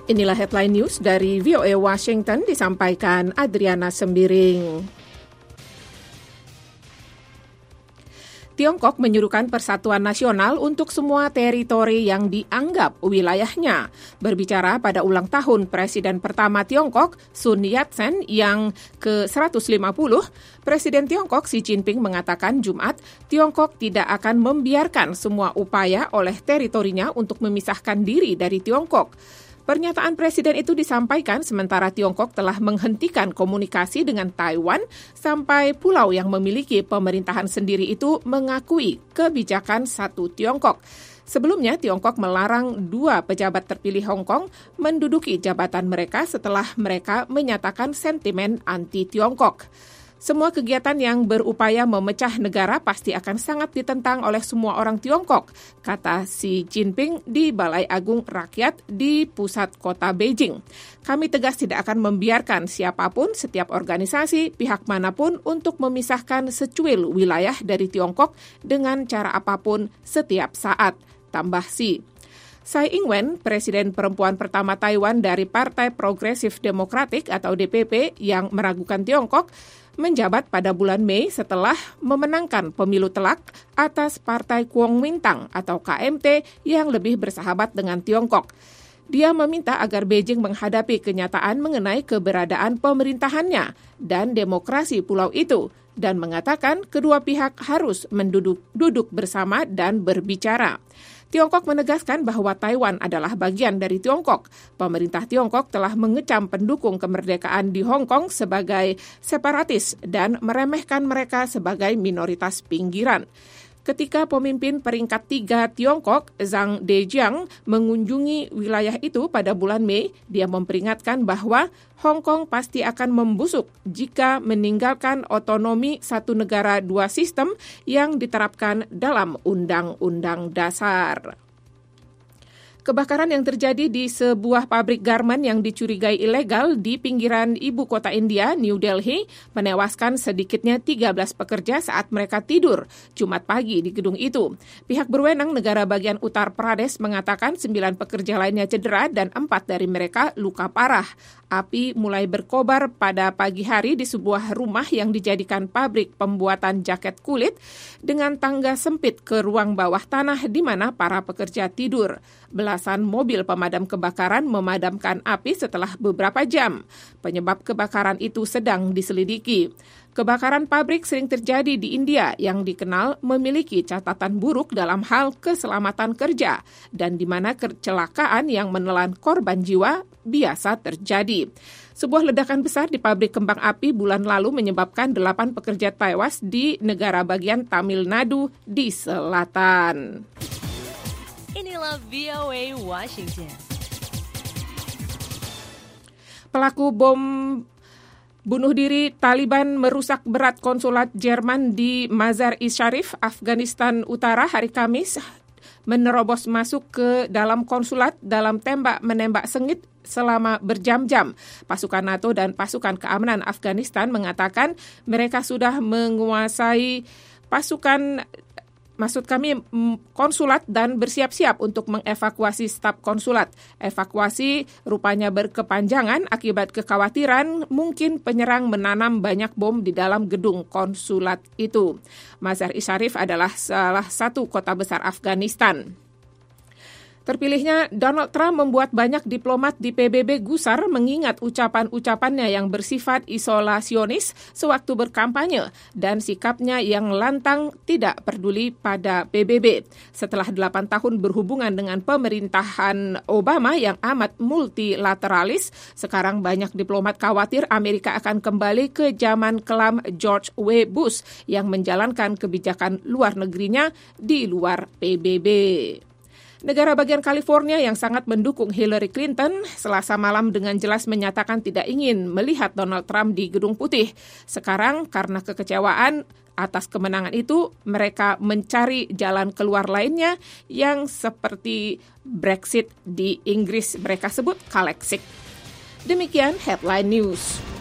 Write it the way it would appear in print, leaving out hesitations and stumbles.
Inilah headline news dari VOA Washington disampaikan Adriana Sembiring. Tiongkok menyuruhkan persatuan nasional untuk semua teritori yang dianggap wilayahnya. Berbicara pada ulang tahun Presiden pertama Tiongkok, Sun Yat-sen, yang ke-150, Presiden Tiongkok Xi Jinping mengatakan Jumat, Tiongkok tidak akan membiarkan semua upaya oleh teritorinya untuk memisahkan diri dari Tiongkok. Pernyataan Presiden itu disampaikan sementara Tiongkok telah menghentikan komunikasi dengan Taiwan sampai pulau yang memiliki pemerintahan sendiri itu mengakui kebijakan satu Tiongkok. Sebelumnya, Tiongkok melarang 2 pejabat terpilih Hong Kong menduduki jabatan mereka setelah mereka menyatakan sentimen anti-Tiongkok. Semua kegiatan yang berupaya memecah negara pasti akan sangat ditentang oleh semua orang Tiongkok, kata Xi Jinping di Balai Agung Rakyat di pusat kota Beijing. Kami tegas tidak akan membiarkan siapapun, setiap organisasi, pihak manapun untuk memisahkan secuil wilayah dari Tiongkok dengan cara apapun setiap saat, tambah Xi. Tsai Ing-wen, presiden perempuan pertama Taiwan dari Partai Progresif Demokratik atau DPP yang meragukan Tiongkok, menjabat pada bulan Mei setelah memenangkan pemilu telak atas Partai Kuomintang atau KMT yang lebih bersahabat dengan Tiongkok. Dia meminta agar Beijing menghadapi kenyataan mengenai keberadaan pemerintahannya dan demokrasi pulau itu dan mengatakan kedua pihak harus duduk bersama dan berbicara. Tiongkok menegaskan bahwa Taiwan adalah bagian dari Tiongkok. Pemerintah Tiongkok telah mengecam pendukung kemerdekaan di Hong Kong sebagai separatis dan meremehkan mereka sebagai minoritas pinggiran. Ketika pemimpin peringkat 3 Tiongkok, Zhang Dejiang, mengunjungi wilayah itu pada bulan Mei, dia memperingatkan bahwa Hong Kong pasti akan membusuk jika meninggalkan otonomi satu negara dua sistem yang diterapkan dalam Undang-Undang Dasar. Kebakaran yang terjadi di sebuah pabrik garmen yang dicurigai ilegal di pinggiran ibu kota India, New Delhi, menewaskan sedikitnya 13 pekerja saat mereka tidur Jumat pagi di gedung itu. Pihak berwenang negara bagian Uttar Pradesh mengatakan 9 pekerja lainnya cedera dan 4 dari mereka luka parah. Api mulai berkobar pada pagi hari di sebuah rumah yang dijadikan pabrik pembuatan jaket kulit dengan tangga sempit ke ruang bawah tanah di mana para pekerja tidur. Belasan mobil pemadam kebakaran memadamkan api setelah beberapa jam. Penyebab kebakaran itu sedang diselidiki. Kebakaran pabrik sering terjadi di India yang dikenal memiliki catatan buruk dalam hal keselamatan kerja dan di mana kecelakaan yang menelan korban jiwa biasa terjadi. Sebuah ledakan besar di pabrik kembang api bulan lalu menyebabkan 8 pekerja tewas di negara bagian Tamil Nadu di selatan. Inilah VOA Washington. Pelaku bom bunuh diri Taliban merusak berat konsulat Jerman di Mazar-i Sharif, Afghanistan Utara hari Kamis, menerobos masuk ke dalam konsulat dalam tembak-menembak sengit selama berjam-jam. Pasukan NATO dan pasukan keamanan Afghanistan mengatakan mereka sudah menguasai konsulat dan bersiap-siap untuk mengevakuasi staf konsulat. Evakuasi rupanya berkepanjangan akibat kekhawatiran mungkin penyerang menanam banyak bom di dalam gedung konsulat itu. Mazar-i Sharif adalah salah satu kota besar Afghanistan. Terpilihnya Donald Trump membuat banyak diplomat di PBB gusar mengingat ucapan-ucapannya yang bersifat isolasionis sewaktu berkampanye dan sikapnya yang lantang tidak peduli pada PBB. Setelah 8 tahun berhubungan dengan pemerintahan Obama yang amat multilateralis, sekarang banyak diplomat khawatir Amerika akan kembali ke zaman kelam George W. Bush yang menjalankan kebijakan luar negerinya di luar PBB. Negara bagian California yang sangat mendukung Hillary Clinton Selasa malam dengan jelas menyatakan tidak ingin melihat Donald Trump di Gedung Putih. Sekarang karena kekecewaan atas kemenangan itu, mereka mencari jalan keluar lainnya yang seperti Brexit di Inggris, mereka sebut Kalexit. Demikian Headline News.